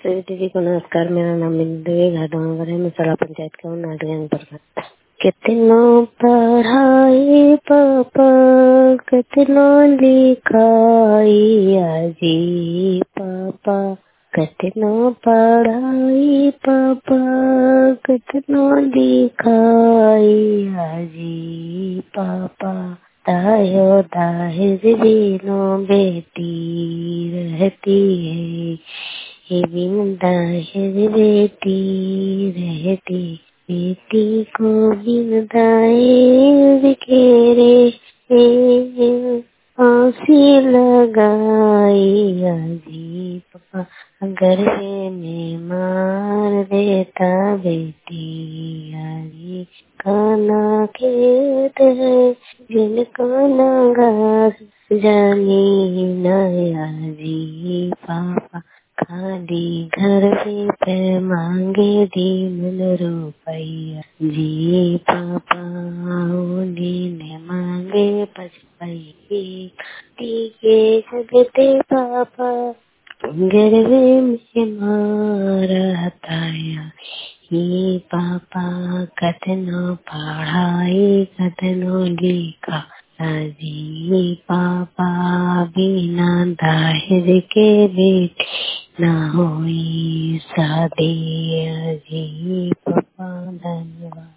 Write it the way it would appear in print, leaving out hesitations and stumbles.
सभी दीदी को नमस्कार। मेरा नाम बिंदु है, घाटोंगर है, मसाला पंचायत का हूँ, नाटक पर। कितनों पढ़ाई पापा, कितनों लिखाई आजी पापा, कितनों पढ़ाई पापा, कितनों लिखाई आजी पापा। तायो दाहिर बिनो बेटी रहती है, ये बिन दाहिर बेटी रहती। बेटी को बिन दाहिर बिखेरे फांसी लगाई आजी पापा। गरबे में मार देता बेटी आजी। काना खेत है जिनको न घास जानी नया जी पापा। खाली घर पे मांगे दिन रुपया जी पापा। उन्हीं ने मांगे 5 पैसे के जगते पापा। गरबे में मारा हताया ये पापा। कतनो पढ़ाई कतनो लिखा अजी पापा। बिना दाहिर के बेटी ना हुई शादी अजी पापा। धन्यवाद।